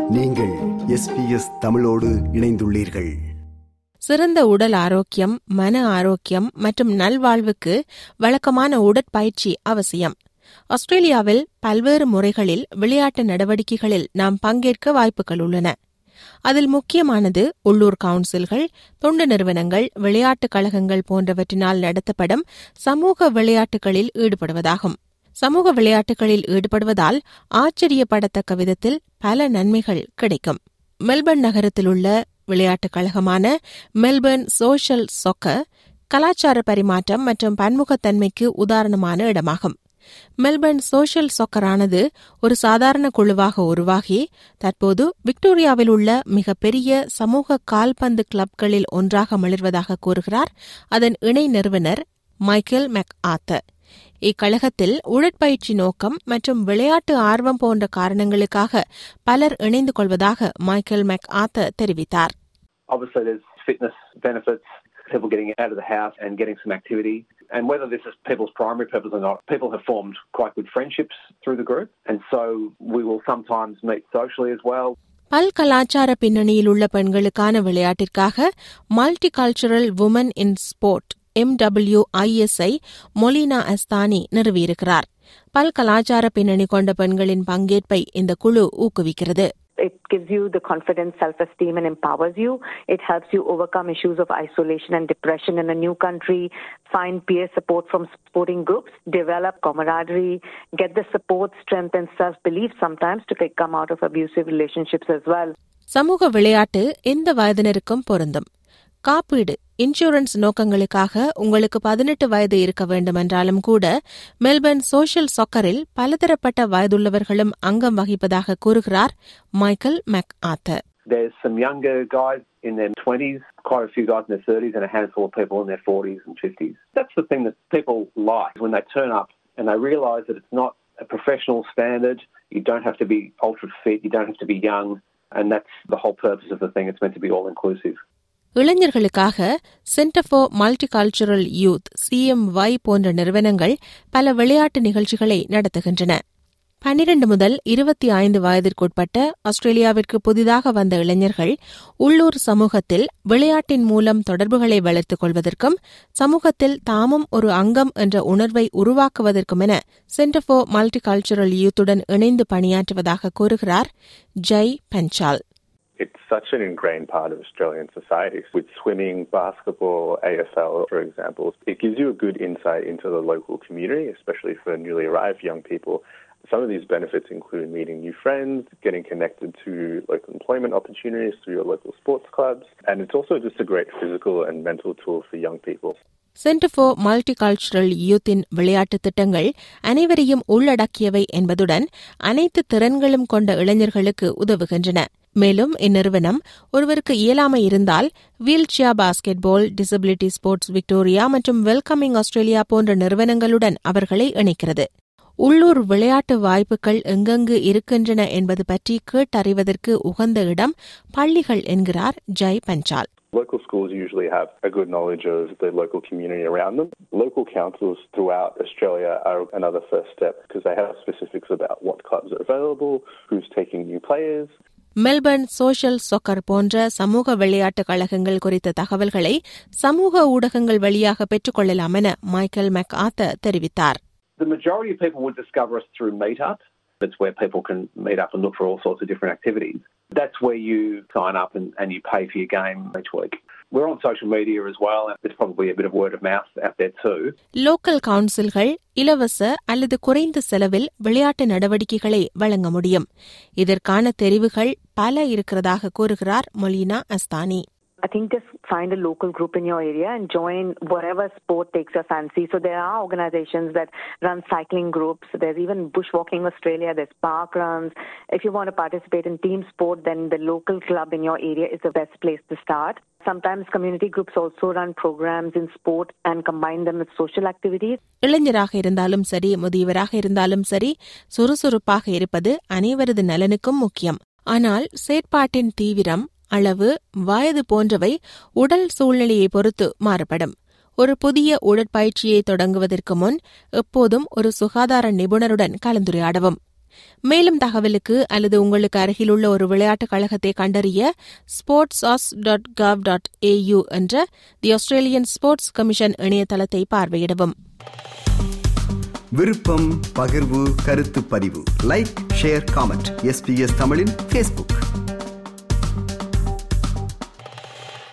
நீங்கள் SBS தமிழோடு இணைந்துள்ளீர்கள். சிறந்த உடல் ஆரோக்கியம், மன ஆரோக்கியம் மற்றும் நல்வாழ்வுக்கு வழக்கமான உடற்பயிற்சி அவசியம். ஆஸ்திரேலியாவில் பல்வேறு முறைகளில் விளையாட்டு நடவடிக்கைகளில் நாம் பங்கேற்க வாய்ப்புகள் உள்ளன. அதில் முக்கியமானது உள்ளூர் கவுன்சில்கள், தொண்டு நிறுவனங்கள், விளையாட்டுக் கழகங்கள் போன்றவற்றினால் நடத்தப்படும் சமூக விளையாட்டுகளில் ஈடுபடுவதாகும். சமூக விளையாட்டுகளில் ஈடுபடுவதால் ஆச்சரியப்படத்தக்க விதத்தில் பல நன்மைகள் கிடைக்கும். மெல்பர்ன் நகரத்தில் உள்ள விளையாட்டுக் கழகமான மெல்பர்ன் சோஷியல் சொக்கர் கலாச்சார பரிமாற்றம் மற்றும் பன்முகத்தன்மைக்கு உதாரணமான இடமாகும். மெல்பர்ன் சோஷியல் சொக்கரானது ஒரு சாதாரண குழுவாக உருவாகி தற்போது விக்டோரியாவில் உள்ள மிகப்பெரிய சமூக கால்பந்து கிளப்களில் ஒன்றாக மிளர்வதாக கூறுகிறார் அதன் இணை நிறுவனர் மைக்கேல் மெக்ஆர்த்தர். இக்கழகத்தில் உடற்பயிற்சி நோக்கம் மற்றும் விளையாட்டு ஆர்வம் போன்ற காரணங்களுக்காக பலர் இணைந்து கொள்வதாக மைக்கேல் மெக்ஆர்த்தர் தெரிவித்தார். Obviously there's fitness benefits, people getting out of the house and getting some activity. And whether this is people's primary purpose or not, people have formed quite good friendships through the group. And so we will sometimes meet socially as well. பல்கலாச்சார பின்னணியில் உள்ள பெண்களுக்கான விளையாட்டிற்காக multicultural women in sport MWIS-ஐ மொலினா அஸ்தானி நிறுவியிருக்கிறார். பல்கலாச்சார பின்னணி கொண்ட பெண்களின் பங்கேற்பை இந்த குழு ஊக்குவிக்கிறது. It gives you the confidence, self-esteem and empowers you. It helps you overcome issues of isolation and depression in a new country, find peer support from sporting groups, develop camaraderie, get the support, strength and self-belief sometimes to come out of abusive relationships as well. சமூக விளையாட்டு எந்த வயதினருக்கும் பொருந்தும். காப்பீடு insurance நோக்கங்களுக்காக உங்களுக்கு 18 வயது இருக்க வேண்டுமென்றாலும் கூட மெல்பர்ன் சோஷியல் சொக்கரில் பலதரப்பட்ட வயதுள்ளவர்களும் அங்கம் வகிப்பதாக கூறுகிறார் Michael McArthur. There's some younger guys in their 20s, quite a few guys in their 30s and a handful of people in their 40s and 50s. That's the thing that people like when they turn up and they realise that it's not a professional standard. You don't have to be ultra fit, you don't have to be young, and that's the whole purpose of the thing. It's meant to be all-inclusive. இளைஞர்களுக்காக centre for multicultural youth CMY போன்ற நிறுவனங்கள் பல விளையாட்டு நிகழ்ச்சிகளை நடத்துகின்றன. 12 முதல் 25 வயதிற்குட்பட்ட ஆஸ்திரேலியாவிற்கு புதிதாக வந்த இளைஞர்கள் உள்ளூர் சமூகத்தில் விளையாட்டின் மூலம் தொடர்புகளை வளர்த்துக் கொள்வதற்கும் சமூகத்தில் தாமும் ஒரு அங்கம் என்ற உணர்வை உருவாக்குவதற்கும் என சென்டர் ஃபார் மல்டிகல்ச்சரல் யூத்துடன் இணைந்து பணியாற்றுவதாக கூறுகிறார் Jay Panchal. It's such an ingrained part of Australian society. With swimming, basketball, AFL, for example, it gives you a good insight into the local community, especially for newly arrived young people. Some of these benefits include meeting new friends, getting connected to local employment opportunities through your local sports clubs, and it's also just a great physical and mental tool for young people. Centre for multicultural யூத்தின் விளையாட்டு திட்டங்கள் அனைவரையும் உள்ளடக்கியவை என்பதுடன் அனைத்து திறன்களும் கொண்ட இளைஞர்களுக்கு உதவுகின்றன. மேலும் இந்நிறுவனம் ஒருவருக்கு இயலாமை இருந்தால் wheelchair basketball, disability sports Victoria மற்றும் வெல்கமிங் ஆஸ்திரேலியா போன்ற நிறுவனங்களுடன் அவர்களை இணைக்கிறது. உள்ளூர் விளையாட்டு வாய்ப்புகள் எங்கெங்கு இருக்கின்றன என்பது பற்றி கேட்டறிவதற்கு உகந்த இடம் பள்ளிகள் என்கிறார் Jay Panchal. Local schools usually have a good knowledge of the local community around them. Local councils throughout Australia are another first step because they have specifics about what clubs are available, who's taking new players. Melbourne social soccer போன்ற சமூக விளையாட்டு கழகங்கள் குறித்த தகவல்களை சமூக ஊடகங்கள் வழியாக பெற்றுக்கொள்ளலாம் என மைக்கேல் மெக்ஆர்த்தர் தெரிவித்தார். The majority of people would discover us through Meetup. That's where people can meet up and look for all sorts of different activities. That's where you sign up and you pay for your game each week. We're on social media as well. There's probably a bit of word of mouth out there too. Local councils இலவச அல்லது குறைந்த செலவில் விளையாட்டு நடவடிக்கைகளை வழங்க முடியும். இதற்கான தெரிவுகள் பல இருக்கிறதாக கூறுகிறார் மொலினா அஸ்தானி. I think just find a local group in your area and join whatever sport takes your fancy. So there are organizations that run cycling groups. There's even Bushwalking Australia. There's park runs. If you want to participate in team sport, then the local club in your area is the best place to start. Sometimes community groups also run programs in sport and combine them with social activities. இளைஞராக இருந்தாலும் சரி, முதியவராக இருந்தாலும் சரி, சுறுசுறுப்பாக இருப்பது அனைவரது நலனுக்கும் முக்கியம். ஆனால் செயற்பாட்டின் தீவிரம், அளவு, வயது போன்றவை உடல் சூழ்நிலையை பொறுத்து மாறுபடும். ஒரு புதிய உடற்பயிற்சியை தொடங்குவதற்கு முன் எப்போதும் ஒரு சுகாதார நிபுணருடன் கலந்துரையாடவும். மேலும் தகவலுக்கு அல்லது உங்களுக்கு அருகிலுள்ள ஒரு விளையாட்டுக் கழகத்தை கண்டறிய sportsos.gov.au என்ற தி ஆஸ்திரேலியன் ஸ்போர்ட்ஸ் கமிஷன் இணையதளத்தை பார்வையிடவும். விருப்பம், பகிர்வு, கருத்து பதிவு, லைக், ஷேர், காமெண்ட். SBS தமிழின் Facebook.